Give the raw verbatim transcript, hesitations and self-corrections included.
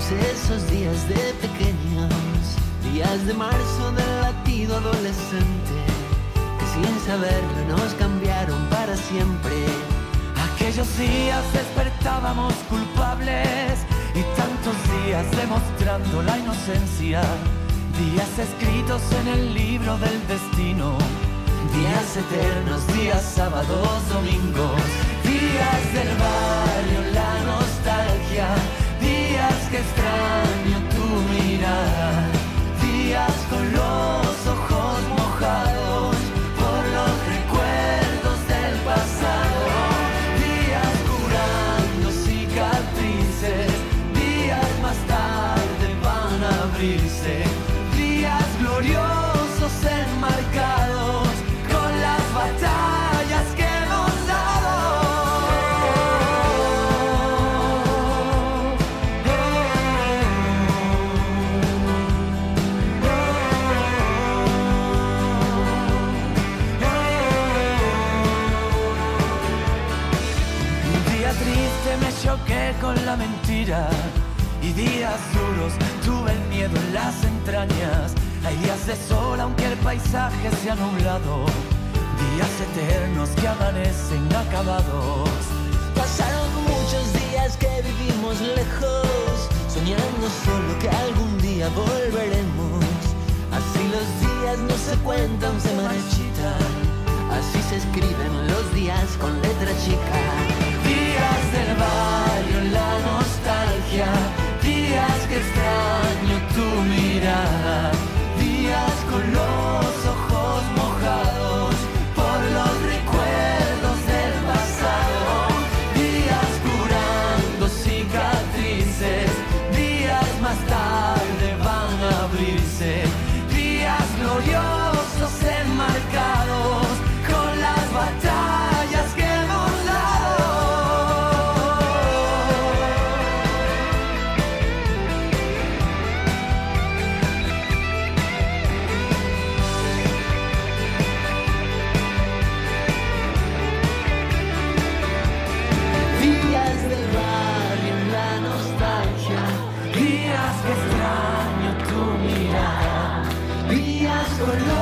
Recordamos esos días de pequeños, días de marzo del latido adolescente, que sin saberlo nos cambiaron para siempre. Aquellos días despertábamos culpables y tantos días demostrando la inocencia. Días escritos en el libro del destino, días eternos, días sábados, domingos, días del barrio, la nostalgia, días que extraño tu mirada, días con los ojos mojados por los recuerdos del pasado, días curando cicatrices, días más tarde van a abrirse, días gloriosos enmarcados con las batallas que hemos dado. Un día triste me choqué con la mentira y días duros tuve el miedo en las entrañas. Hay días de sol aunque el paisaje se ha nublado, días eternos que amanecen acabados. Pasaron muchos días que vivimos lejos, soñando solo que algún día volveremos. Así los días no se cuentan, se marchitan, así se escriben los días con letra chica. Días del barrio, la nostalgia, días que extraño tu mirada, días con los ojos mojados por los recuerdos del pasado, días curando cicatrices, días más tarde van a abrirse, días gloriosos enmarcados con las batallas que hemos dado. Días del barrio, la nostalgia, Días que extraño tu mirada, días con